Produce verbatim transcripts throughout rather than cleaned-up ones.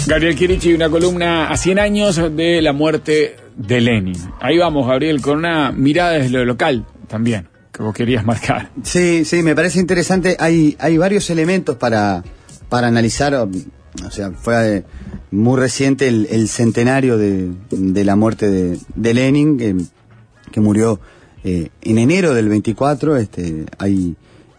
Gabriel Chirichi, una columna a cien años de la muerte de Lenin. Ahí vamos, Gabriel, con una mirada desde lo local también, que vos querías marcar. Sí, sí, me parece interesante. Hay, hay varios elementos para, para analizar. O sea, fue muy reciente el, el centenario de, de la muerte de, de Lenin, que, que murió eh, en enero del veinticuatro. Este, hay,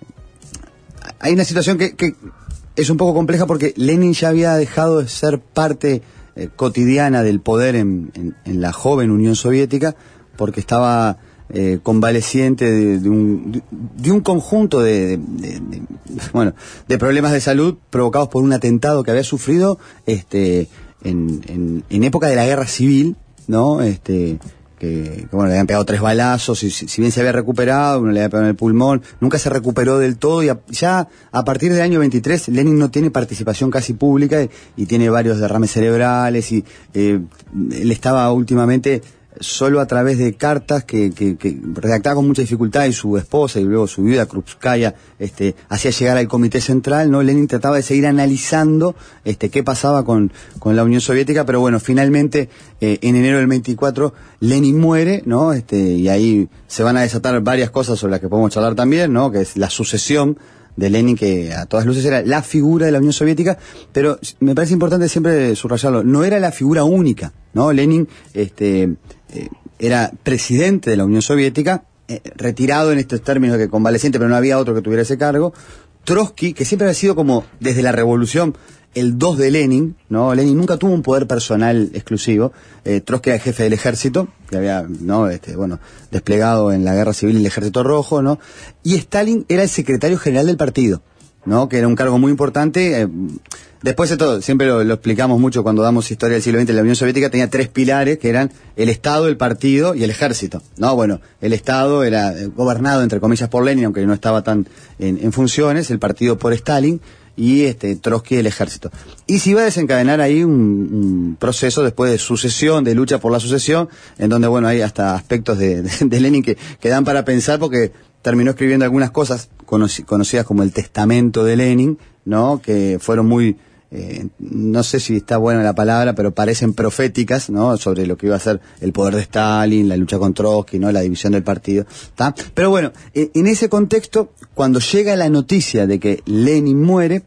hay una situación que... que es un poco compleja porque Lenin ya había dejado de ser parte eh, cotidiana del poder en, en, en la joven Unión Soviética, porque estaba eh, convaleciente de, de, un, de un conjunto de, de, de, de, bueno, de problemas de salud provocados por un atentado que había sufrido este, en, en, en época de la guerra civil, ¿no? Este, que, que bueno, le habían pegado tres balazos, y si, si bien se había recuperado, uno le había pegado en el pulmón, nunca se recuperó del todo, y a, ya a partir del año veintitrés Lenin no tiene participación casi pública, y, y tiene varios derrames cerebrales, y eh, él estaba últimamente solo a través de cartas que, que, que redactaba con mucha dificultad, y su esposa y luego su viuda Krupskaya este, hacía llegar al Comité Central, ¿no? Lenin trataba de seguir analizando este, qué pasaba con, con la Unión Soviética, pero bueno, finalmente eh, en enero del veinticuatro Lenin muere, ¿no? Este, y ahí se van a desatar varias cosas sobre las que podemos charlar también, ¿no? Que es la sucesión de Lenin, que a todas luces era la figura de la Unión Soviética, pero me parece importante siempre subrayarlo, no era la figura única, ¿no? Lenin este, eh, era presidente de la Unión Soviética, eh, retirado en estos términos que convaleciente, pero no había otro que tuviera ese cargo. Trotsky, que siempre había sido como, desde la revolución, el dos de Lenin, ¿no? Lenin nunca tuvo un poder personal exclusivo. Eh, Trotsky era el jefe del ejército, que había, ¿no? Este, bueno, desplegado en la guerra civil el ejército rojo, ¿no? Y Stalin era el secretario general del partido, ¿no? Que era un cargo muy importante. Eh, después de todo, siempre lo, lo explicamos mucho cuando damos historia del siglo veinte, la Unión Soviética tenía tres pilares, que eran el Estado, el partido y el ejército, ¿no? Bueno, el Estado era gobernado, entre comillas, por Lenin, aunque no estaba tan en, en funciones, el partido por Stalin, y este Trotsky el ejército. Y se iba a desencadenar ahí un, un proceso después de sucesión, de lucha por la sucesión, en donde, bueno, hay hasta aspectos de, de, de Lenin que, que dan para pensar, porque terminó escribiendo algunas cosas conoci, conocidas como el testamento de Lenin, ¿no? Que fueron muy, eh, no sé si está buena la palabra, pero parecen proféticas, ¿no? Sobre lo que iba a ser el poder de Stalin, la lucha con Trotsky, ¿no? La división del partido, ¿tá? Pero bueno, en ese contexto, cuando llega la noticia de que Lenin muere,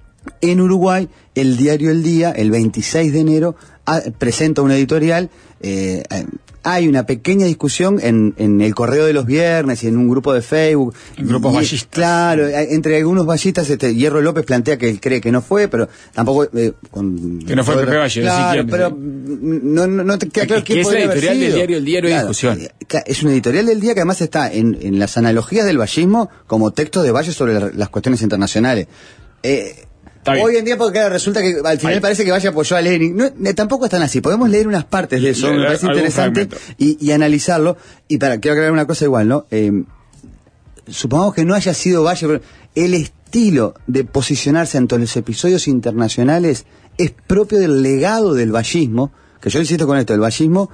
en Uruguay, el diario El Día, el veintiséis de enero, a, presenta un editorial. Eh, hay una pequeña discusión en, en el Correo de los Viernes y en un grupo de Facebook. En grupos y, vallistas. Claro, entre algunos vallistas, este, Hierro López plantea que él cree que no fue, pero tampoco... Eh, con, que no fue Pepe Valle. Claro, sí, pero no, no, no te queda claro que es la editorial del diario El Día de claro, discusión. Es una editorial del Día que además está en, en las analogías del vallismo como texto de Valle sobre la, las cuestiones internacionales. Eh... Hoy en día, porque claro, resulta que al final Ay. parece que Valle apoyó a Lenin. No, eh, tampoco están así. Podemos leer unas partes de eso, le, me parece interesante, y, y analizarlo. Y para, quiero aclarar una cosa igual, ¿no? Eh, supongamos que no haya sido Valle, pero el estilo de posicionarse ante los episodios internacionales es propio del legado del vallismo, que yo insisto con esto, el vallismo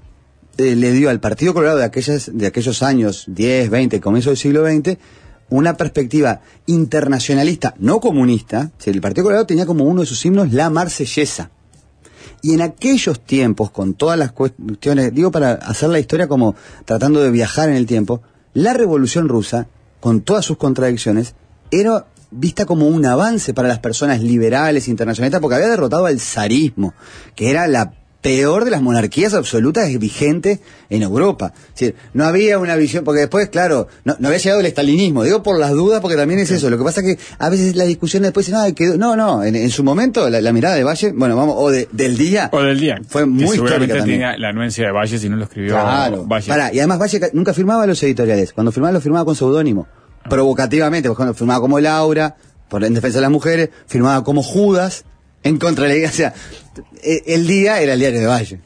eh, le dio al Partido Colorado de, aquellas, de aquellos años diez, veinte, comienzo del siglo veinte, una perspectiva internacionalista, no comunista. O sea, el Partido Colorado tenía como uno de sus himnos la Marsellesa. Y en aquellos tiempos, con todas las cuestiones, digo para hacer la historia como tratando de viajar en el tiempo, la Revolución Rusa, con todas sus contradicciones, era vista como un avance para las personas liberales internacionalistas, porque había derrotado al zarismo, que era la peor de las monarquías absolutas vigentes en Europa. Es decir, no había una visión, porque después, claro, no, no había llegado el estalinismo, digo por las dudas, porque también es eso. Lo que pasa es que a veces la discusión después, no, quedó, no, no, en, en su momento, la, la mirada de Valle, bueno, vamos, o de, del Día. O del Día. Fue muy histórica también. Tenía la anuencia de Valle, si no lo escribió claro, Valle. Para, y además Valle nunca firmaba los editoriales. Cuando firmaba, lo firmaba con seudónimo. Ah. Provocativamente, porque cuando firmaba como Laura, por en defensa de las mujeres, firmaba como Judas, en contra de la iglesia. O sea, el Día era el diario de Valle.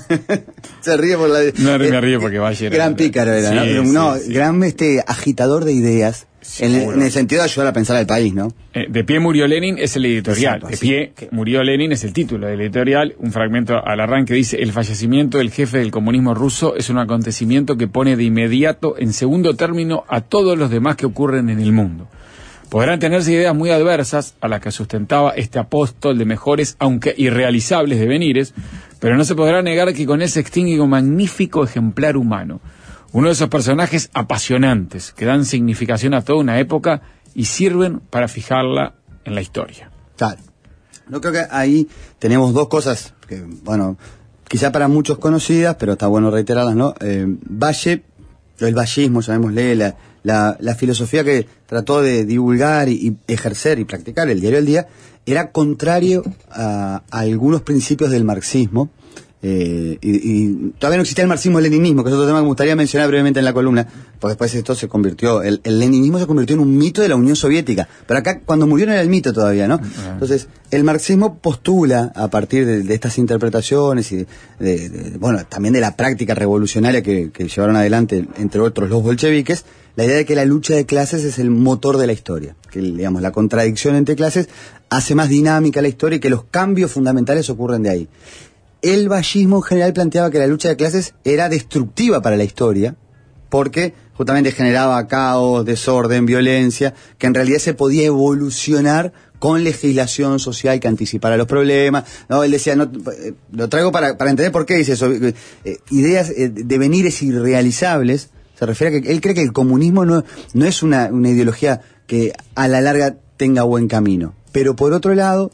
Se ríe por la... No, me río porque Valle era... Gran pícaro era, sí, ¿no? Pero, sí, no sí. Gran este, agitador de ideas, en, en el sentido de ayudar a pensar al país, ¿no? Eh, de pie murió Lenin es el editorial. Exacto, de sí. pie murió Lenin es el título del editorial. Un fragmento al arranque dice: el fallecimiento del jefe del comunismo ruso es un acontecimiento que pone de inmediato en segundo término a todos los demás que ocurren en el mundo. Podrán tenerse ideas muy adversas a las que sustentaba este apóstol de mejores, aunque irrealizables devenires, pero no se podrá negar que con él se extingue un magnífico ejemplar humano. Uno de esos personajes apasionantes que dan significación a toda una época y sirven para fijarla en la historia. Claro. Yo creo que ahí tenemos dos cosas que, bueno, quizá para muchos conocidas, pero está bueno reiterarlas, ¿no? Eh, Valle, el vallismo, llamémosle, la, la, la filosofía que trató de divulgar y, y ejercer y practicar el diario del día, era contrario a, a algunos principios del marxismo. Eh, y, y todavía no existía el marxismo-leninismo, que es otro tema que me gustaría mencionar brevemente en la columna, porque después esto se convirtió, el, el leninismo se convirtió en un mito de la Unión Soviética, pero acá cuando murió no era el mito todavía, ¿no? Entonces, el marxismo postula, a partir de, de estas interpretaciones y de, de, de, bueno, también de la práctica revolucionaria que, que llevaron adelante, entre otros, los bolcheviques, la idea de que la lucha de clases es el motor de la historia, que, digamos, la contradicción entre clases hace más dinámica la historia y que los cambios fundamentales ocurren de ahí. El vallismo en general planteaba que la lucha de clases era destructiva para la historia, porque justamente generaba caos, desorden, violencia, que en realidad se podía evolucionar con legislación social que anticipara los problemas. No, él decía, no, eh, lo traigo para, para entender por qué dice eso. Eh, ideas, eh, devenires irrealizables, se refiere a que él cree que el comunismo no, no es una, una ideología que a la larga tenga buen camino. Pero por otro lado,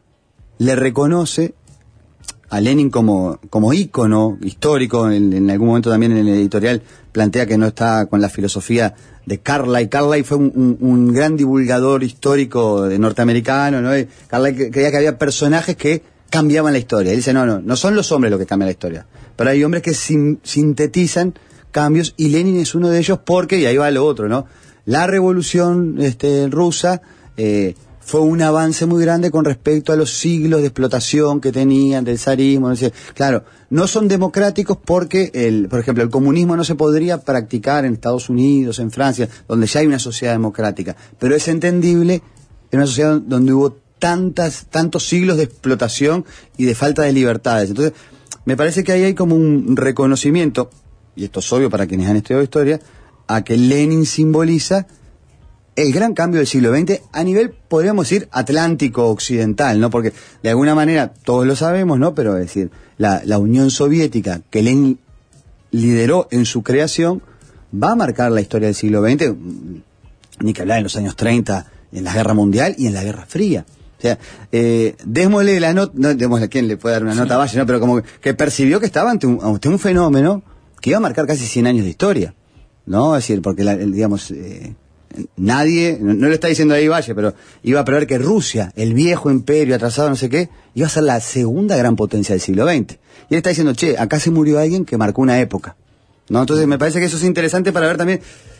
le reconoce a Lenin como, como ícono histórico. En, en algún momento también en el editorial plantea que no está con la filosofía de Carlyle. Carlyle fue un, un, un gran divulgador histórico de norteamericano, ¿no? Y Carlyle creía que había personajes que cambiaban la historia. Él dice, no, no, no son los hombres los que cambian la historia, pero hay hombres que sin, sintetizan cambios, y Lenin es uno de ellos porque, y ahí va lo otro, ¿no? La revolución este, rusa eh, fue un avance muy grande con respecto a los siglos de explotación que tenían del zarismo. ¿No? Claro, no son democráticos porque, el, por ejemplo, el comunismo no se podría practicar en Estados Unidos, en Francia, donde ya hay una sociedad democrática, pero es entendible en una sociedad donde hubo tantas, tantos siglos de explotación y de falta de libertades. Entonces, me parece que ahí hay como un reconocimiento, y esto es obvio para quienes han estudiado historia, a que Lenin simboliza el gran cambio del siglo veinte a nivel, podríamos decir, atlántico occidental, ¿no? Porque de alguna manera todos lo sabemos, ¿no? Pero es decir, la, la Unión Soviética que Lenin lideró en su creación va a marcar la historia del siglo veinte, ni que hablar en los años treinta, en la Guerra Mundial y en la Guerra Fría. O sea, eh, démosle la nota, no, démosle a quién le puede dar una nota a Valle, ¿no? Pero como que percibió que estaba ante un, ante un fenómeno que iba a marcar casi cien años de historia, ¿no? Es decir, porque, la, el, digamos, eh, nadie, no, no lo está diciendo ahí Valle, pero iba a prever que Rusia, el viejo imperio atrasado, no sé qué, iba a ser la segunda gran potencia del siglo veinte. Y él está diciendo, che, acá se murió alguien que marcó una época, ¿no? Entonces me parece que eso es interesante para ver también,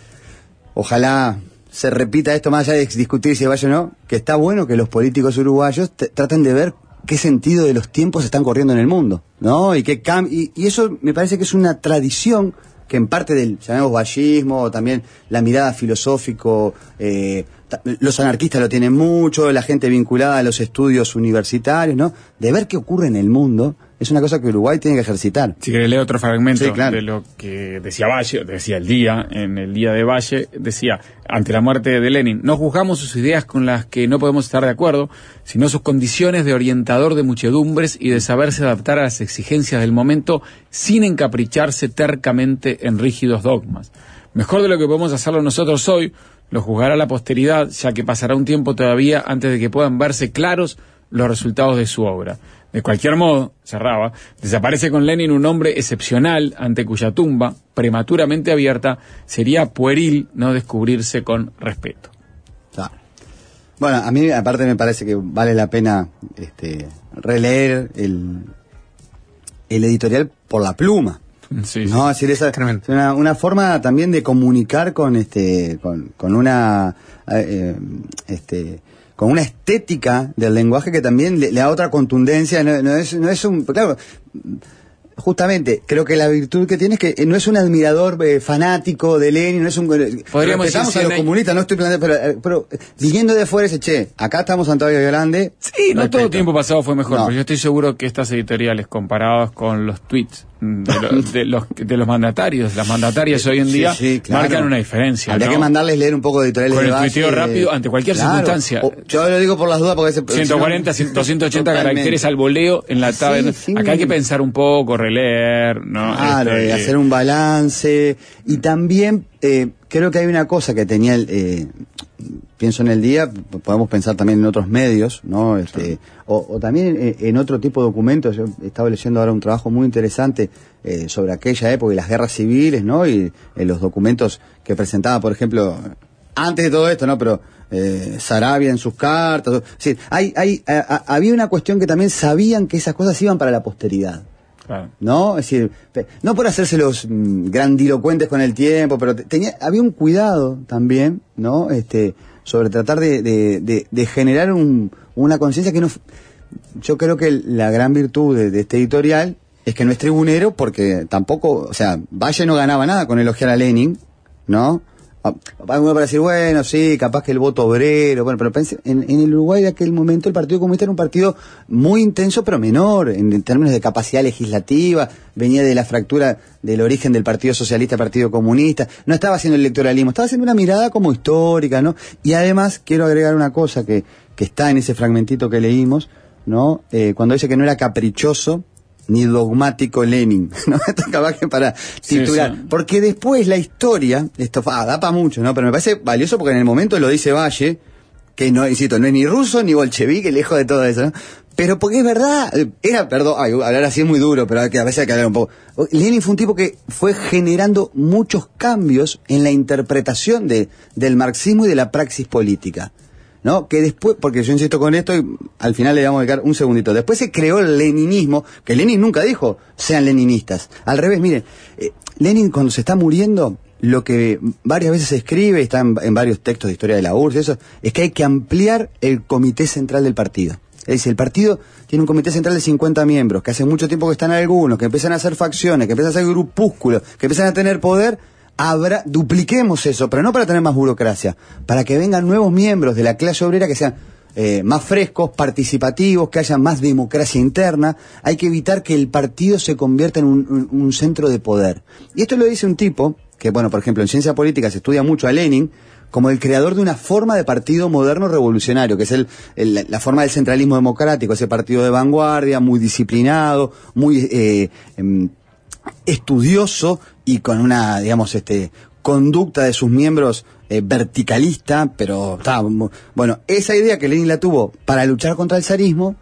ojalá se repita esto más allá de discutir si Valle o no, que está bueno que los políticos uruguayos te, traten de ver qué sentido de los tiempos están corriendo en el mundo, ¿no? Y qué cam- y, y eso me parece que es una tradición que en parte del, llamemos vallismo, o también la mirada filosófico, eh, ta- los anarquistas lo tienen mucho, la gente vinculada a los estudios universitarios, ¿no? De ver qué ocurre en el mundo, es una cosa que Uruguay tiene que ejercitar. Si querés leer otro fragmento, sí, claro, de lo que decía Valle, decía el día, en el día de Valle, decía, ante la muerte de Lenin, no juzgamos sus ideas con las que no podemos estar de acuerdo, sino sus condiciones de orientador de muchedumbres y de saberse adaptar a las exigencias del momento sin encapricharse tercamente en rígidos dogmas. Mejor de lo que podemos hacerlo nosotros hoy, lo juzgará la posteridad, ya que pasará un tiempo todavía antes de que puedan verse claros los resultados de su obra. De cualquier modo, cerraba, desaparece con Lenin un hombre excepcional ante cuya tumba, prematuramente abierta, sería pueril no descubrirse con respeto. Claro. Bueno, a mí aparte me parece que vale la pena este, releer el, el editorial por la pluma. Sí, no, sí. es decir, esa es una, una forma también de comunicar con este, con, con una eh, este con una estética del lenguaje que también le, le da otra contundencia. No, no es, no es un, claro, justamente creo que la virtud que tiene es que no es un admirador eh, fanático de Lenin, no es un, podríamos decir a los comunistas, no estoy planteando, pero, pero viniendo de afuera ese, che, acá estamos Antonio Grande. Sí, no respeto. Todo tiempo pasado fue mejor, No. pero yo estoy seguro que estas editoriales comparadas con los tweets de, lo, de, los, de los mandatarios. Las mandatarias hoy en día sí, sí, claro. marcan una diferencia. Habría ¿no? que mandarles leer un poco de editoriales con de el tuiteo Valle, rápido ante cualquier claro. circunstancia. O, yo lo digo por las dudas porque ese, ciento cuarenta, doscientos ochenta caracteres al voleo en la tabla. Sí, sí. Acá hay que pensar un poco, releer, ¿no? Claro, este, hacer un balance. Y también eh, creo que hay una cosa que tenía el... Eh, pienso en el día, podemos pensar también en otros medios, ¿no? Este, o, o también en, en otro tipo de documentos. Yo estaba leyendo ahora un trabajo muy interesante eh, sobre aquella época y las guerras civiles, ¿no? Y eh, los documentos que presentaba, por ejemplo, antes de todo esto, ¿no? Pero eh, Saravia en sus cartas. Es decir, hay, hay, a, a, había una cuestión que también sabían que esas cosas iban para la posteridad. Claro. ¿No? Es decir, no por hacerse los mmm, grandilocuentes con el tiempo, pero tenía, había un cuidado también, ¿no? Este, sobre tratar de, de, de, de generar un, una conciencia que no... Yo creo que la gran virtud de, de este editorial es que no es tribunero, porque tampoco, o sea, Valle no ganaba nada con elogiar a Lenin, ¿no? Alguno para decir, bueno, sí, capaz que el voto obrero, bueno, pero pensé, en, en el Uruguay de aquel momento el Partido Comunista era un partido muy intenso, pero menor, en, en términos de capacidad legislativa, venía de la fractura del origen del Partido Socialista, Partido Comunista, no estaba haciendo electoralismo, estaba haciendo una mirada como histórica, ¿no? Y además, quiero agregar una cosa que, que está en ese fragmentito que leímos, ¿no? Eh, cuando dice que no era caprichoso, ni dogmático Lenin, ¿no? Esto capaz que para titular. Sí, sí. Porque después la historia, esto ah, da para mucho, ¿no? Pero me parece valioso porque en el momento lo dice Valle, que no, insisto, no es ni ruso ni bolchevique, lejos de todo eso, ¿no? Pero porque es verdad, era, perdón, ay, hablar así es muy duro, pero a veces hay que hablar un poco. Lenin fue un tipo que fue generando muchos cambios en la interpretación de, del marxismo y de la praxis política, ¿no? Que después, porque yo insisto con esto y al final le vamos a dedicar un segundito, después se creó el leninismo, que Lenin nunca dijo sean leninistas, al revés, miren, eh, Lenin cuando se está muriendo, lo que varias veces se escribe, está en, en varios textos de historia de la U R S S, eso, es que hay que ampliar el comité central del partido. Es decir, el partido tiene un comité central de cincuenta miembros, que hace mucho tiempo que están algunos, que empiezan a hacer facciones, que empiezan a hacer grupúsculos, que empiezan a tener poder. Habrá, dupliquemos eso, pero no para tener más burocracia, para que vengan nuevos miembros de la clase obrera que sean eh, más frescos, participativos, que haya más democracia interna. Hay que evitar que el partido se convierta en un, un, un centro de poder. Y esto lo dice un tipo que, bueno, por ejemplo, en ciencia política se estudia mucho a Lenin como el creador de una forma de partido moderno revolucionario, que es el, el, la forma del centralismo democrático, ese partido de vanguardia, muy disciplinado, muy eh, eh, estudioso y con una, digamos, este conducta de sus miembros eh, verticalista, pero está bueno, esa idea que Lenin la tuvo para luchar contra el zarismo,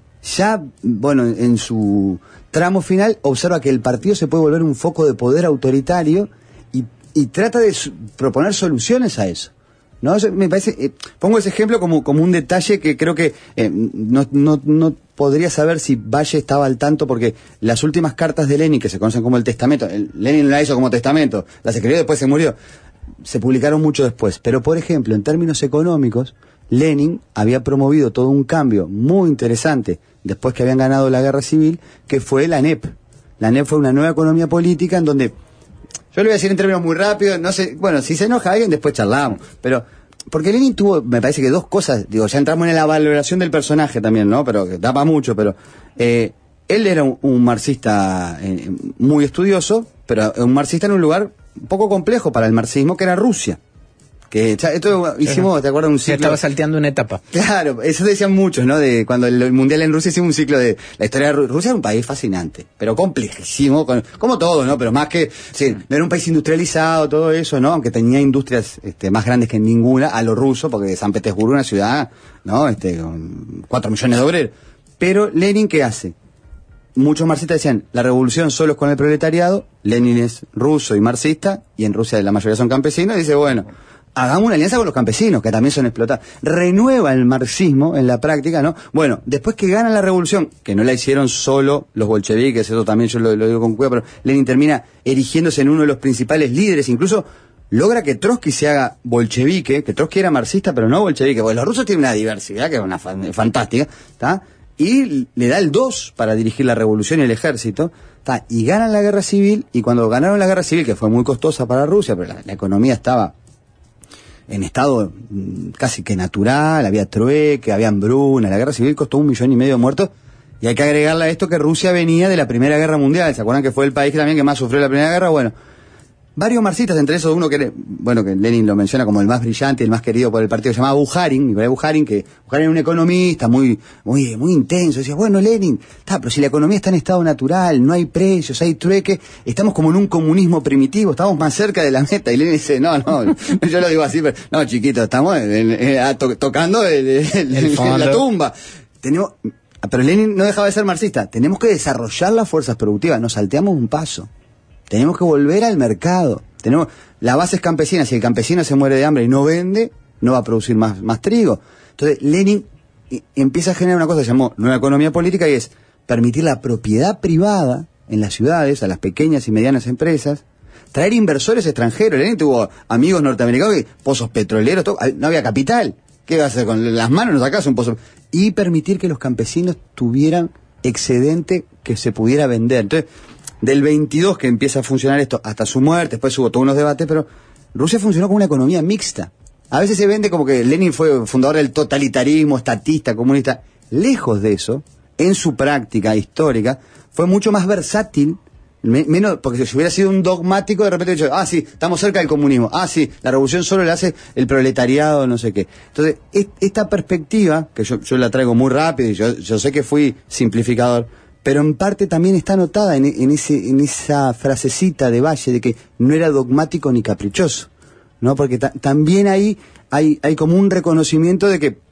ya, bueno, en su tramo final observa que el partido se puede volver un foco de poder autoritario y, y trata de su, proponer soluciones a eso. No, me parece, eh, pongo ese ejemplo como, como un detalle que creo que eh, no, no, no podría saber si Valle estaba al tanto, porque las últimas cartas de Lenin, que se conocen como el testamento, el, Lenin la hizo como testamento, las escribió y después se murió, se publicaron mucho después. Pero, por ejemplo, en términos económicos, Lenin había promovido todo un cambio muy interesante después que habían ganado la guerra civil, que fue la N E P. La N E P fue una nueva economía política en donde... Yo le voy a decir en términos muy rápidos, no sé, bueno, si se enoja alguien después charlamos, pero porque Lenin tuvo, me parece que dos cosas, digo, ya entramos en la valoración del personaje también, ¿no? Pero que da para mucho, pero eh, él era un, un marxista eh, muy estudioso, pero un marxista en un lugar un poco complejo para el marxismo, que era Rusia. Que ya, esto hicimos, claro. ¿Te acuerdas? Un ciclo. Ya estaba salteando una etapa. Claro, eso decían muchos, ¿no? De cuando el mundial en Rusia hicimos un ciclo de la historia de Rusia. Rusia era un país fascinante, pero complejísimo, con, como todo, ¿no? Pero más que, sí, no era un país industrializado, todo eso, ¿no? Aunque tenía industrias este, más grandes que ninguna, a lo ruso, porque San Petersburgo una ciudad, ¿no? Este, con cuatro millones de obreros. Pero Lenin, ¿qué hace? Muchos marxistas decían, la revolución solo es con el proletariado. Lenin es ruso y marxista, y en Rusia la mayoría son campesinos, y dice, bueno, hagamos una alianza con los campesinos, que también son explotados. Renueva el marxismo en la práctica, ¿no? Bueno, después que ganan la revolución, que no la hicieron solo los bolcheviques, eso también yo lo, lo digo con cuidado, pero Lenin termina erigiéndose en uno de los principales líderes, incluso logra que Trotsky se haga bolchevique, que Trotsky era marxista, pero no bolchevique, porque los rusos tienen una diversidad que es una fan, fantástica, ¿está? Y le da el dos para dirigir la revolución y el ejército, ¿está? Y ganan la guerra civil, y cuando ganaron la guerra civil, que fue muy costosa para Rusia, pero la, la economía estaba en estado casi que natural, había trueque, había hambruna, la guerra civil costó un millón y medio de muertos, Y hay que agregarle a esto que Rusia venía de la Primera Guerra Mundial. ¿Se acuerdan que fue el país que también que más sufrió la Primera Guerra? Bueno, varios marxistas, entre esos uno que, bueno, que Lenin lo menciona como el más brillante, el más querido por el partido, se llamaba Bukharin, Nikolai Bukharin, que Bukharin era un economista muy, muy, muy intenso. Decía, bueno, Lenin, está, pero si la economía está en estado natural, no hay precios, hay trueque, estamos como en un comunismo primitivo, estamos más cerca de la meta. Y Lenin dice, no, no, yo lo digo así, pero, no, chiquito, estamos en, en, en, to, tocando el, el, el, la tumba. Tenemos, pero Lenin no dejaba de ser marxista. Tenemos que desarrollar las fuerzas productivas, nos salteamos un paso. Tenemos que volver al mercado. Tenemos, la base es campesina. Si el campesino se muere de hambre y no vende, no va a producir más, más trigo. Entonces, Lenin y, empieza a generar una cosa que se llamó nueva economía política, y es permitir la propiedad privada en las ciudades, a las pequeñas y medianas empresas, traer inversores extranjeros. Lenin tuvo amigos norteamericanos, que, pozos petroleros, todo, no había capital. ¿Qué va a hacer? Con las manos no sacas un pozo. Y permitir que los campesinos tuvieran excedente que se pudiera vender. Entonces, del veintidós que empieza a funcionar esto hasta su muerte, después hubo todos unos debates, pero Rusia funcionó como una economía mixta. A veces se vende como que Lenin fue fundador del totalitarismo, estatista, comunista. Lejos de eso, en su práctica histórica, fue mucho más versátil, me, menos, porque si hubiera sido un dogmático, de repente hubiera dicho, ah, sí, estamos cerca del comunismo, ah, sí, la revolución solo le hace el proletariado, no sé qué. Entonces, es, esta perspectiva, que yo, yo la traigo muy rápido, y yo, yo sé que fui simplificador, pero en parte también está anotada en, en, ese, en esa frasecita de Valle de que no era dogmático ni caprichoso, ¿no? Porque ta, también ahí hay, hay como un reconocimiento de que,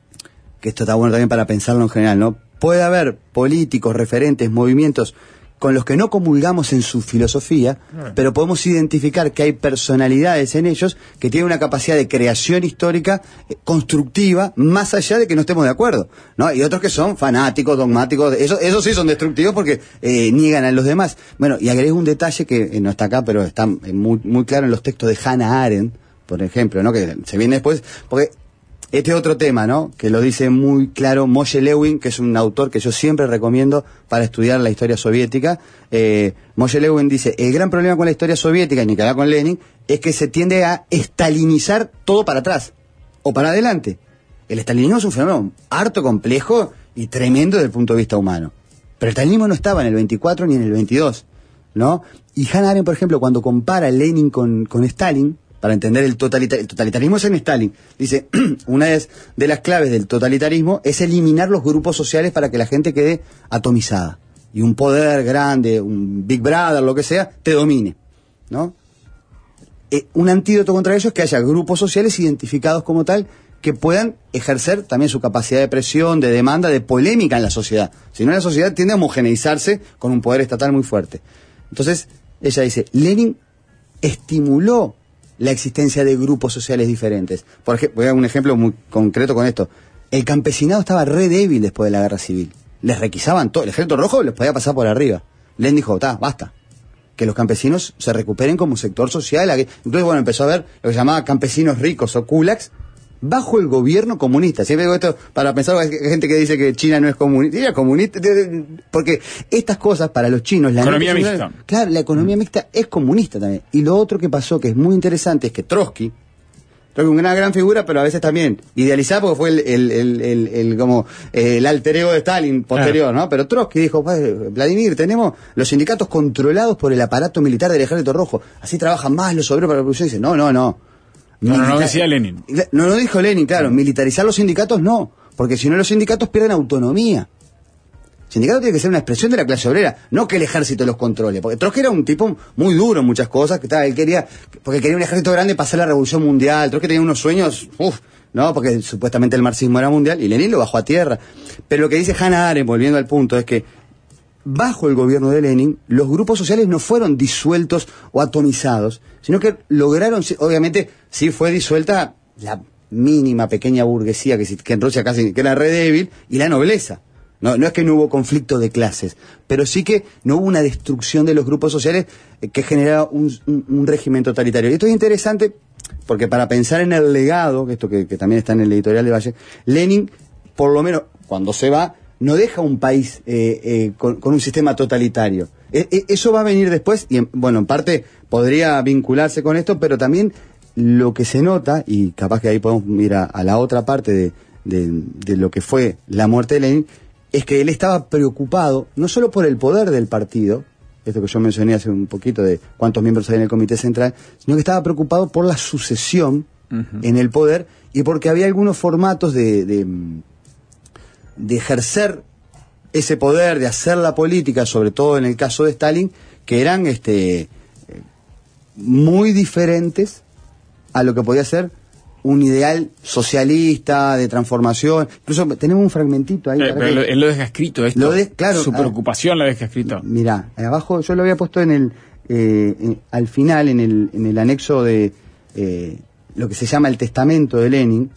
que esto está bueno también para pensarlo en general, ¿no? Puede haber políticos, referentes, movimientos con los que no comulgamos en su filosofía, ah. pero podemos identificar que hay personalidades en ellos que tienen una capacidad de creación histórica eh, constructiva, más allá de que no estemos de acuerdo, ¿no? Y otros que son fanáticos, dogmáticos, esos, esos sí son destructivos porque eh, niegan a los demás. Bueno, y agrego un detalle que eh, no está acá, pero está muy, muy claro en los textos de Hannah Arendt, por ejemplo, ¿no? Que se viene después, porque este es otro tema, ¿no? Que lo dice muy claro Moshe Lewin, que es un autor que yo siempre recomiendo para estudiar la historia soviética. Eh, Moshe Lewin dice, el gran problema con la historia soviética, y ni que hablar con Lenin, es que se tiende a estalinizar todo para atrás, o para adelante. El estalinismo es un fenómeno harto complejo y tremendo desde el punto de vista humano. Pero el estalinismo no estaba en el veinticuatro ni en el veintidós, ¿no? Y Hannah Arendt, por ejemplo, cuando compara Lenin con, con Stalin, para entender el, totalitar el totalitarismo es en Stalin. Dice, una de las claves del totalitarismo es eliminar los grupos sociales para que la gente quede atomizada. Y un poder grande, un Big Brother, lo que sea, te domine, ¿no? Eh, un antídoto contra ello es que haya grupos sociales identificados como tal que puedan ejercer también su capacidad de presión, de demanda, de polémica en la sociedad. Si no, la sociedad tiende a homogeneizarse con un poder estatal muy fuerte. Entonces, ella dice, Lenin estimuló la existencia de grupos sociales diferentes. Por ejemplo, voy a dar un ejemplo muy concreto con esto. El campesinado estaba re débil después de la guerra civil. Les requisaban todo. El ejército rojo les podía pasar por arriba. Lenin dijo, ta, basta. Que los campesinos se recuperen como sector social. Entonces, bueno, empezó a ver lo que se llamaba campesinos ricos o kulaks bajo el gobierno comunista. Siempre digo esto para pensar, hay gente que dice que China no es comunista. Ella es comunista, porque estas cosas para los chinos... La economía mixta. Claro, la economía mm. mixta es comunista también. Y lo otro que pasó, que es muy interesante, es que Trotsky, Trotsky una gran figura, pero a veces también idealizada porque fue el, el, el, el, el como el alter ego de Stalin posterior, claro. ¿no? Pero Trotsky dijo, Vladimir, tenemos los sindicatos controlados por el aparato militar del Ejército Rojo. Así trabajan más los obreros para la revolución. Y dice, no, no, no. No, no, no decía Lenin. No, no dijo Lenin, claro. Militarizar los sindicatos no, porque si no los sindicatos pierden autonomía. El sindicato tiene que ser una expresión de la clase obrera, no que el ejército los controle. Porque Trotsky era un tipo muy duro en muchas cosas, que estaba, él quería, porque quería un ejército grande para hacer la revolución mundial. Trotsky tenía unos sueños, uff, no, porque supuestamente el marxismo era mundial y Lenin lo bajó a tierra. Pero lo que dice Hannah Arendt, volviendo al punto, es que bajo el gobierno de Lenin, los grupos sociales no fueron disueltos o atomizados, sino que lograron, obviamente, sí fue disuelta la mínima pequeña burguesía, que, que en Rusia casi que era re débil, y la nobleza. No, no es que no hubo conflicto de clases, pero sí que no hubo una destrucción de los grupos sociales eh, que generara un, un, un régimen totalitario. Y esto es interesante porque para pensar en el legado, que esto que, que también está en el editorial de Valle, Lenin, por lo menos cuando se va, no deja un país eh, eh, con, con un sistema totalitario. E, e, eso va a venir después, y en, bueno, en parte podría vincularse con esto, pero también lo que se nota, y capaz que ahí podemos ir a, a la otra parte de, de, de lo que fue la muerte de Lenin, es que él estaba preocupado no solo por el poder del partido, esto que yo mencioné hace un poquito de cuántos miembros hay en el Comité Central, sino que estaba preocupado por la sucesión uh-huh. en el poder y porque había algunos formatos de, de, de ejercer ese poder, de hacer la política, sobre todo en el caso de Stalin, que eran este muy diferentes a lo que podía ser un ideal socialista, de transformación. Incluso tenemos un fragmentito ahí. Eh, pero que, él lo deja escrito, esto. Lo de, claro, su preocupación la deja escrito. Mirá, abajo yo lo había puesto en el, eh, en, al final, en el, en el anexo de eh, lo que se llama el testamento de Lenin.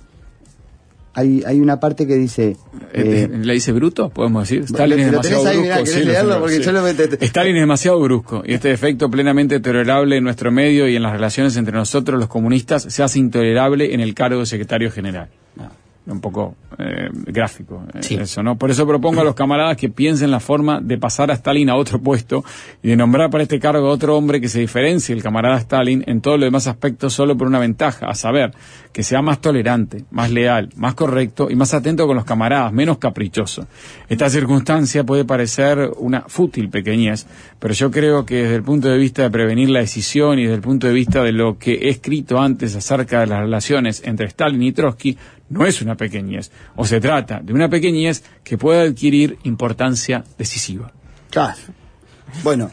Hay, hay una parte que dice... Eh, ¿Le dice bruto? Podemos decir. Stalin lo, es demasiado ahí, brusco. Mirá, sí, leerlo porque sí. yo lo meto... Stalin es demasiado brusco y este defecto plenamente tolerable en nuestro medio y en las relaciones entre nosotros los comunistas se hace intolerable en el cargo de secretario general. No, un poco eh, gráfico eh, sí. eso, ¿no? Por eso propongo a los camaradas que piensen la forma de pasar a Stalin a otro puesto y de nombrar para este cargo a otro hombre que se diferencie del camarada Stalin en todos los demás aspectos solo por una ventaja, a saber, que sea más tolerante, más leal, más correcto y más atento con los camaradas, menos caprichoso. Esta circunstancia puede parecer una fútil pequeñez, pero yo creo que desde el punto de vista de prevenir la decisión y desde el punto de vista de lo que he escrito antes acerca de las relaciones entre Stalin y Trotsky, no es una pequeñez, o se trata de una pequeñez que puede adquirir importancia decisiva. Claro. Bueno,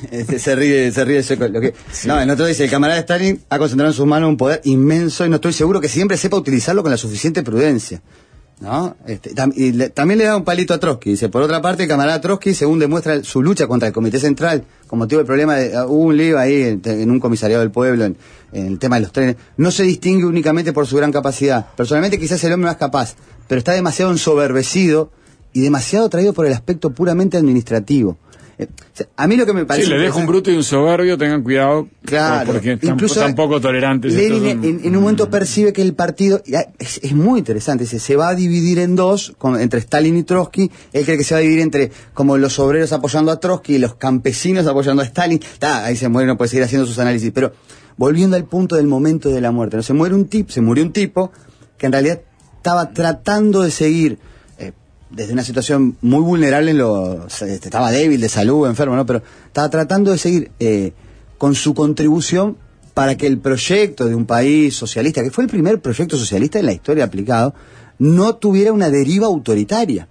se ríe, se ríe eso, lo que sí. No, el otro dice, el camarada Stalin ha concentrado en sus manos un poder inmenso y no estoy seguro que siempre sepa utilizarlo con la suficiente prudencia. ¿No? Este, tam, y le, también le da un palito a Trotsky. Dice, por otra parte, el camarada Trotsky, según demuestra su lucha contra el Comité Central, con motivo del problema de, uh, hubo un lío ahí en, en un comisariado del pueblo, en, en el tema de los trenes, no se distingue únicamente por su gran capacidad. Personalmente quizás es el hombre más capaz, pero está demasiado ensoberbecido y demasiado atraído por el aspecto puramente administrativo. Eh, o sea, a mí lo que me parece... Sí, le dejo un bruto y un soberbio, tengan cuidado, claro, porque incluso tampoco tolerantes. Lenin en, en, en un momento percibe que el partido, es, es muy interesante, dice, se va a dividir en dos, con, entre Stalin y Trotsky. Él cree que se va a dividir entre como los obreros apoyando a Trotsky y los campesinos apoyando a Stalin. Ta, ahí se muere, no puede seguir haciendo sus análisis, pero volviendo al punto del momento de la muerte, ¿no? Se muere un tipo, se murió un tipo que en realidad estaba tratando de seguir desde una situación muy vulnerable, en lo, estaba débil de salud, enfermo, ¿no? Pero estaba tratando de seguir eh, con su contribución para que el proyecto de un país socialista, que fue el primer proyecto socialista en la historia aplicado, no tuviera una deriva autoritaria,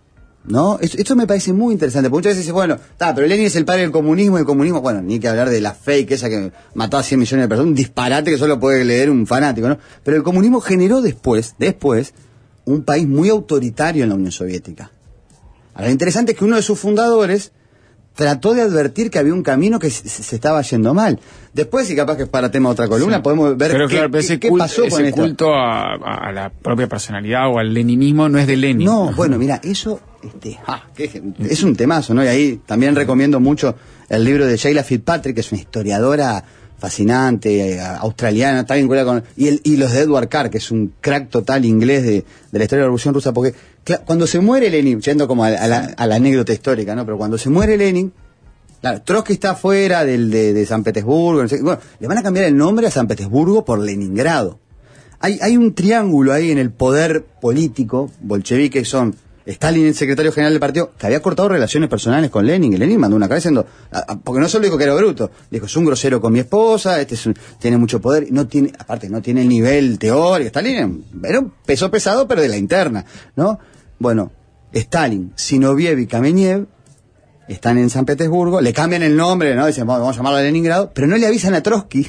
¿no? Esto, esto me parece muy interesante, porque muchas veces dice, bueno, está, pero Lenin es el padre del comunismo, y el comunismo, bueno, ni que hablar de la fake esa que mató a cien millones de personas, un disparate que solo puede leer un fanático, ¿no? Pero el comunismo generó después, después, un país muy autoritario en la Unión Soviética. Ahora, lo interesante es que uno de sus fundadores trató de advertir que había un camino que se, se estaba yendo mal. Después, y capaz que es para tema de otra columna, sí. podemos ver pero qué, claro, pero qué, qué culto, pasó con ese esto. culto a, a la propia personalidad o al leninismo no es de Lenin. No, bueno, mira, eso este, ah, que, es un temazo, ¿no? Y ahí también recomiendo mucho el libro de Sheila Fitzpatrick, que es una historiadora fascinante, eh, australiana, está vinculada con... Y, el, y los de Edward Carr, que es un crack total inglés de, de la historia de la Revolución Rusa, porque claro, cuando se muere Lenin, yendo como a, a, la, a la anécdota histórica, ¿no? Pero cuando se muere Lenin, claro, Trotsky está fuera del, de, de San Petersburgo, no sé, bueno, le van a cambiar el nombre a San Petersburgo por Leningrado. Hay, hay un triángulo ahí en el poder político bolchevique, que son Stalin, el secretario general del partido, que había cortado relaciones personales con Lenin, y Lenin mandó una carta diciendo, a, a, porque no solo dijo que era bruto, dijo, es un grosero con mi esposa, este es un, tiene mucho poder, no tiene, aparte no tiene el nivel teórico, Stalin era un peso pesado, pero de la interna, ¿no? Bueno, Stalin, Zinoviev y Kamenev están en San Petersburgo, le cambian el nombre, ¿no? Dicen, vamos, vamos a llamarlo a Leningrado, pero no le avisan a Trotsky,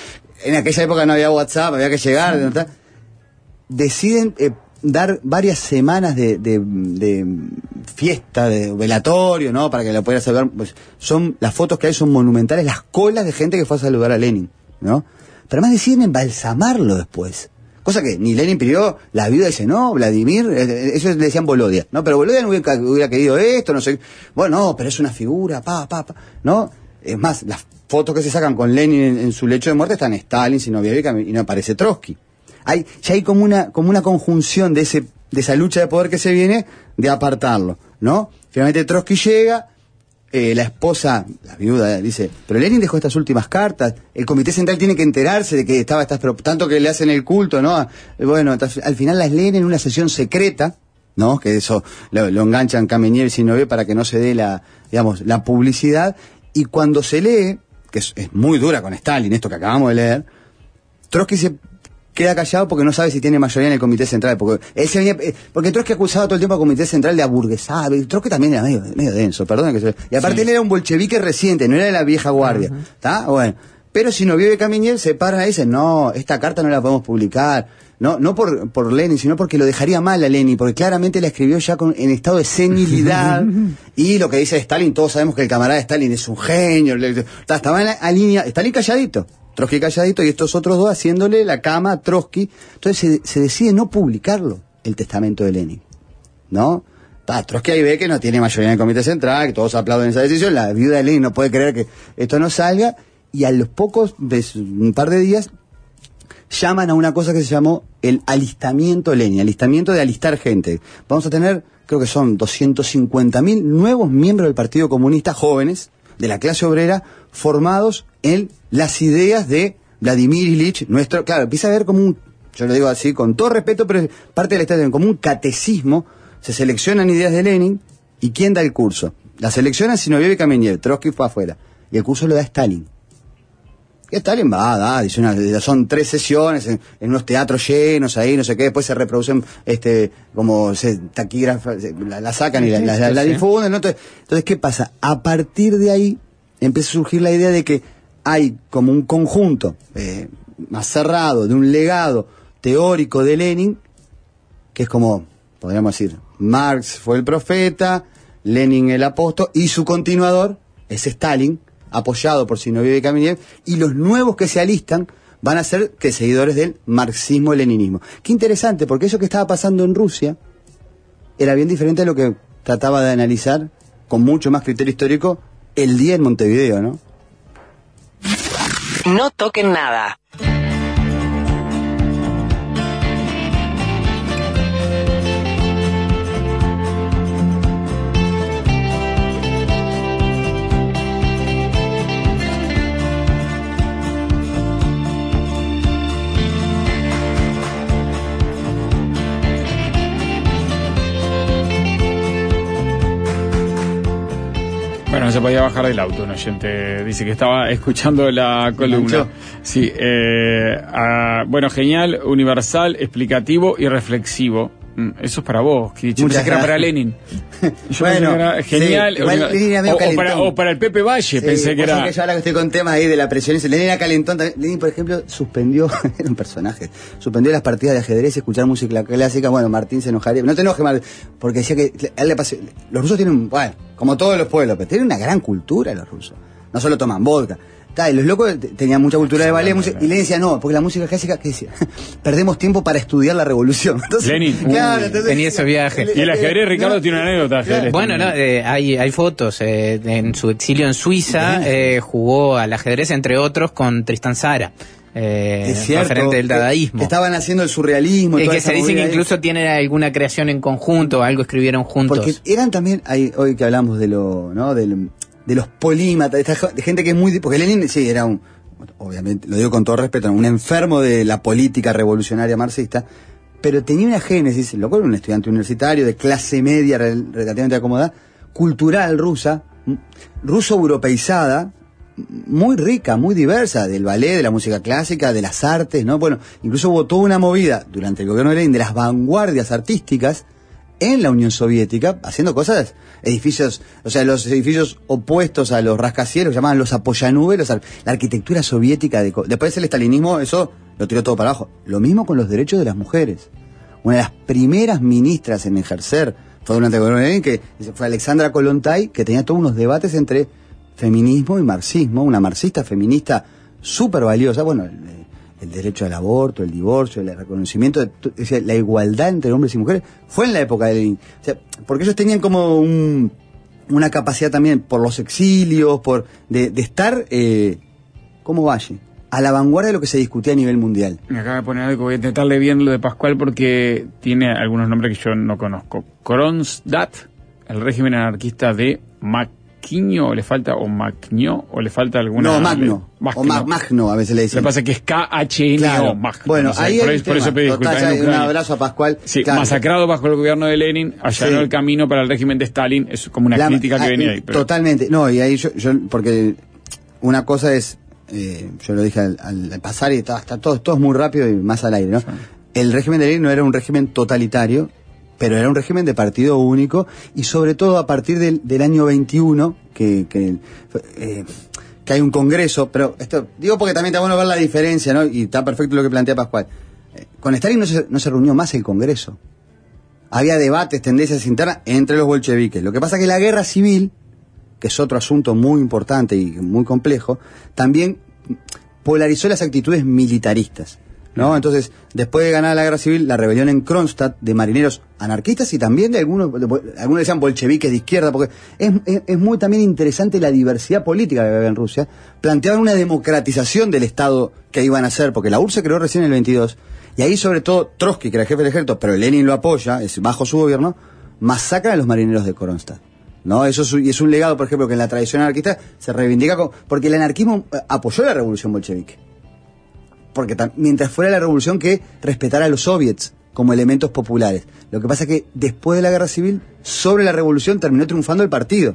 en aquella época no había WhatsApp, había que llegar, ¿no? Deciden eh, dar varias semanas de, de, de fiesta, de velatorio, ¿no? Para que lo pudiera saludar. Pues son, las fotos que hay son monumentales, las colas de gente que fue a saludar a Lenin, ¿no? Pero además deciden embalsamarlo después. Cosa que ni Lenin pidió, la viuda dice, no, Vladimir, eso le decían Volodia, ¿no? Pero Volodia no hubiera, hubiera querido esto, no sé. Bueno, no, pero es una figura, pa, pa, pa, ¿no? Es más, las fotos que se sacan con Lenin en, en su lecho de muerte están Stalin, Zinoviev y no aparece Trotsky. Hay, ya hay como una, como una conjunción de ese, de esa lucha de poder que se viene de apartarlo, ¿no? Finalmente Trotsky llega, eh, la esposa, la viuda, dice, pero Lenin dejó estas últimas cartas, el Comité Central tiene que enterarse de que estaba estas, pero tanto que le hacen el culto, ¿no? Bueno, al final las leen en una sesión secreta, ¿no? Que eso lo, lo enganchan Kameniev y Zinoviev para que no se dé la, digamos, la publicidad. Y cuando se lee, que es, es muy dura con Stalin, esto que acabamos de leer, Trotsky se queda callado porque no sabe si tiene mayoría en el Comité Central, porque él se venía, porque Trotsky acusaba todo el tiempo al Comité Central de aburguesado, y Trotsky también era medio, medio denso, perdón que se... y aparte sí. Él era un bolchevique reciente, no era de la vieja guardia, ¿está? Uh-huh. Bueno, pero Zinoviev y Kameniev se paran ahí y dicen, no, esta carta no la podemos publicar, no, no por, por Lenin, sino porque lo dejaría mal a Lenin, porque claramente la escribió ya con, en estado de senilidad, y lo que dice Stalin, todos sabemos que el camarada de Stalin es un genio, estaba en la a línea, Stalin calladito, Trotsky calladito y estos otros dos haciéndole la cama a Trotsky. Entonces se, se decide no publicarlo, el testamento de Lenin, ¿no? Ta, Trotsky ahí ve que no tiene mayoría en el Comité Central, que todos aplauden esa decisión, la viuda de Lenin no puede creer que esto no salga, y a los pocos, de un par de días, llaman a una cosa que se llamó el alistamiento Lenin, alistamiento de alistar gente. Vamos a tener, creo que son doscientos cincuenta mil nuevos miembros del Partido Comunista, jóvenes, de la clase obrera, formados en las ideas de Vladimir Ilich, nuestro, claro, empieza a ver como un, yo lo digo así con todo respeto, pero es parte del Estado, como un catecismo, se seleccionan ideas de Lenin, y ¿quién da el curso? La seleccionan Zinoviev y Kameniev, Trotsky fue afuera, y el curso lo da Stalin. Y Stalin va, da, dice una, son tres sesiones en, en unos teatros llenos ahí, no sé qué, después se reproducen, este, como se taquígrafa, la, la sacan y la, la, la, la difunden, ¿no? Entonces, entonces, ¿qué pasa? A partir de ahí empieza a surgir la idea de que hay como un conjunto eh, más cerrado de un legado teórico de Lenin, que es como, podríamos decir, Marx fue el profeta, Lenin el apóstol, y su continuador es Stalin, apoyado por Zinoviev y Kameniev, y los nuevos que se alistan van a ser que seguidores del marxismo-leninismo. Qué interesante, porque eso que estaba pasando en Rusia era bien diferente a lo que trataba de analizar con mucho más criterio histórico el día en Montevideo, ¿no? No toquen nada. Bueno, no se podía bajar del auto, un oyente dice que estaba escuchando la columna. Sí, eh, ah, bueno, genial, universal, explicativo y reflexivo. Eso es para vos, que yo pensé que era para Lenin. Yo bueno, era genial. Sí, igual, o, o, para, o para el Pepe Valle, sí, pensé que era. Que yo ahora que estoy con temas ahí de la presión, Lenin era calentón también. Lenin, por ejemplo, suspendió, era un personaje, suspendió las partidas de ajedrez, escuchar música clásica. Bueno, Martín se enojaría, no te enojes, Martín, porque decía que a él le pasó, los rusos tienen, bueno, como todos los pueblos, pero tienen una gran cultura los rusos. No solo toman vodka. Ta, y los locos tenían mucha cultura de ballet, música, y Lenin decía, no, porque la música clásica, ¿qué decía? Perdemos tiempo para estudiar la revolución. Entonces, Lenin, claro, entonces, tenía esos viajes. Y el ajedrez, Ricardo, no, tiene una anécdota. Ajedrez, bueno, no, eh, hay, hay fotos. Eh, en su exilio en Suiza, eh, jugó al ajedrez, entre otros, con Tristan Tzara. Eh, es cierto, referente del dadaísmo. Que estaban haciendo el surrealismo. Y que se dice que incluso ahí. Tienen alguna creación en conjunto, algo escribieron juntos. Porque eran también, hay, hoy que hablamos de lo, ¿no? Del, de los polímatas, de, esta, de gente que es muy... Porque Lenin, sí, era un... Obviamente, lo digo con todo respeto, un enfermo de la política revolucionaria marxista, pero tenía una génesis, lo cual era un estudiante universitario de clase media relativamente acomodada, cultural rusa, ruso-europeizada, muy rica, muy diversa, del ballet, de la música clásica, de las artes, ¿no? Bueno, incluso hubo toda una movida durante el gobierno de Lenin de las vanguardias artísticas en la Unión Soviética, haciendo cosas, edificios, o sea, los edificios opuestos a los rascacielos, llamaban los apoyanubes, los, la arquitectura soviética, de, después el estalinismo, eso lo tiró todo para abajo. Lo mismo con los derechos de las mujeres. Una de las primeras ministras en ejercer fue durante el gobierno de Lenin, que fue Alexandra Kollontai, que tenía todos unos debates entre feminismo y marxismo, una marxista feminista súper valiosa, bueno, el, el derecho al aborto, el divorcio, el reconocimiento, de, o sea, la igualdad entre hombres y mujeres, fue en la época de Lenin. O sea, porque ellos tenían como un, una capacidad también por los exilios, por de, de estar, eh, como Valle, a la vanguardia de lo que se discutía a nivel mundial. Me acaba de poner algo, voy a intentarle bien lo de Pascual porque tiene algunos nombres que yo no conozco. Kronstadt, el régimen anarquista de Mac Maquinho, o le falta, o Maquinho, o le falta alguna... No, Magno, le, o Ma, Magno a veces le dicen. Lo que pasa es que es K H N O, claro. Magno. Bueno, no sé, ahí por, hay eso, por eso pedí disculpas. Total, un abrazo a Pascual. Sí, claro. Masacrado bajo el gobierno de Lenin, allanó Sí. el camino para el régimen de Stalin, es como una La, crítica que ah, venía ahí. Pero... Totalmente, no, y ahí yo, yo porque una cosa es, eh, yo lo dije al, al pasar y está, está todo, todo es muy rápido y más al aire, ¿no? Sí. El régimen de Lenin no era un régimen totalitario, pero era un régimen de partido único, y sobre todo a partir del, del año veintiuno, que, que, eh, que hay un congreso, pero esto digo porque también está bueno ver la diferencia, ¿no? Y está perfecto lo que plantea Pascual. Eh, con Stalin no se, no se reunió más el congreso. Había debates, tendencias internas entre los bolcheviques. Lo que pasa es que la guerra civil, que es otro asunto muy importante y muy complejo, también polarizó las actitudes militaristas, ¿no? Entonces, después de ganar la guerra civil, la rebelión en Kronstadt de marineros anarquistas y también de algunos, de, algunos decían bolcheviques de izquierda, porque es, es, es muy también interesante la diversidad política que había en Rusia. Planteaban una democratización del Estado que iban a hacer, porque la U R S S se creó recién en el veintidós, y ahí sobre todo Trotsky, que era el jefe del ejército, pero Lenin lo apoya, es bajo su gobierno, masacran a los marineros de Kronstadt, ¿no? Eso es, es un legado, por ejemplo, que en la tradición anarquista se reivindica con, porque el anarquismo apoyó la revolución bolchevique. Porque tam, mientras fuera la revolución que respetara a los soviets como elementos populares. Lo que pasa es que después de la guerra civil, sobre la revolución terminó triunfando el partido.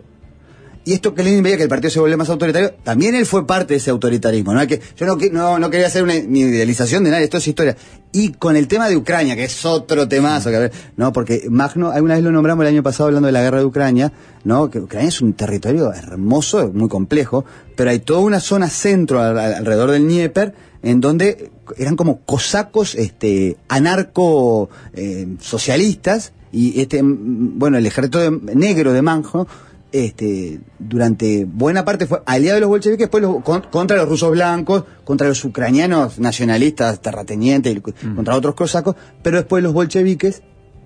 Y esto que Lenin veía que el partido se volvió más autoritario, también él fue parte de ese autoritarismo. No hay que, yo no, no, no quería hacer una ni idealización de nada, esto es historia. Y con el tema de Ucrania, que es otro temazo, que, no, porque Magno, alguna vez lo nombramos el año pasado hablando de la guerra de Ucrania, ¿no? Que Ucrania es un territorio hermoso, muy complejo, pero hay toda una zona centro al, al, alrededor del Dnieper, en donde eran como cosacos, este, anarco eh, socialistas, y este, bueno, el ejército de, negro de Magno, este, durante buena parte fue aliado de los bolcheviques, después los, con, contra los rusos blancos, contra los ucranianos nacionalistas, terratenientes, y, mm. contra otros cosacos, pero después los bolcheviques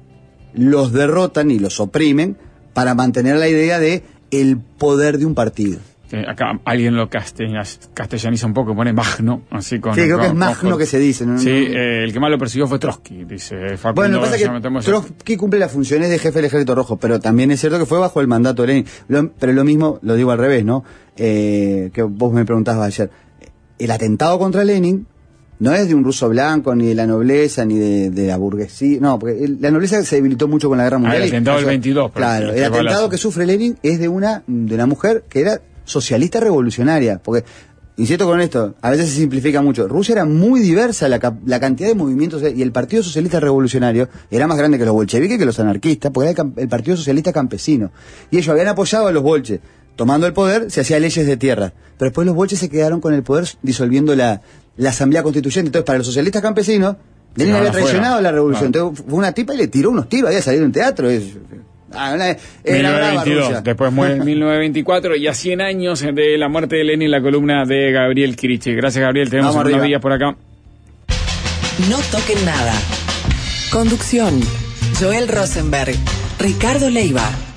los derrotan y los oprimen para mantener la idea de el poder de un partido. Eh, acá alguien lo castellaniza un poco, pone Magno, así con... Sí, creo con, que es Magno con, que se dice, ¿no? Sí, eh, el que más lo persiguió fue Trotsky, dice Facundo. Bueno, lo que pasa es que Trotsky cumple las funciones de jefe del Ejército Rojo, pero también es cierto que fue bajo el mandato de Lenin. Lo, pero lo mismo, lo digo al revés, ¿no? Eh, que vos me preguntabas ayer. El atentado contra Lenin no es de un ruso blanco, ni de la nobleza, ni de, de la burguesía. No, porque el, la nobleza se debilitó mucho con la guerra mundial. Ah, el atentado del veintidós. Claro, el atentado balazo. que sufre Lenin es de una, de una mujer que era socialista revolucionaria, porque, insisto con esto, a veces se simplifica mucho. Rusia era muy diversa, la, la cantidad de movimientos, y el Partido Socialista Revolucionario era más grande que los bolcheviques, que los anarquistas, porque era el, el Partido Socialista Campesino. Y ellos habían apoyado a los bolches. Tomando el poder, se hacía leyes de tierra. Pero después los bolches se quedaron con el poder disolviendo la, la Asamblea Constituyente. Entonces, para los socialistas campesinos, Lenin había traicionado a la revolución. Claro. Entonces, fue una tipa y le tiró unos tiros, había salido de un teatro. Es, Ah, una, era mil novecientos veintidós, después muere en mil novecientos veinticuatro y a cien años de la muerte de Lenin, la columna de Gabriel Kiriche. Gracias, Gabriel, tenemos unos días por acá. No toquen nada. Conducción: Joel Rosenberg, Ricardo Leiva.